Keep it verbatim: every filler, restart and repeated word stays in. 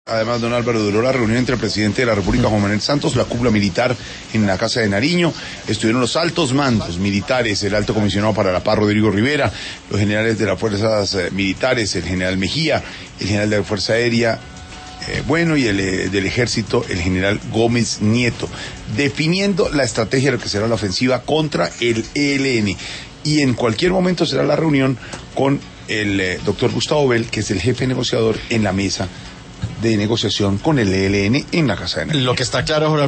Además, don Álvaro, duró la reunión entre el presidente de la República, Juan Manuel Santos, la cúpula militar en la Casa de Nariño. Estuvieron los altos mandos militares, el alto comisionado para la paz, Rodrigo Rivera, los generales de las fuerzas eh, militares, el general Mejía, el general de la Fuerza Aérea, eh, bueno, y el eh, del Ejército, el general Gómez Nieto, definiendo la estrategia de lo que será la ofensiva contra el E L N. Y en cualquier momento será la reunión con el eh, doctor Gustavo Bell, que es el jefe negociador en la mesa de negociación con el E L N en la Casa de Nariño. Lo que está claro, Jorge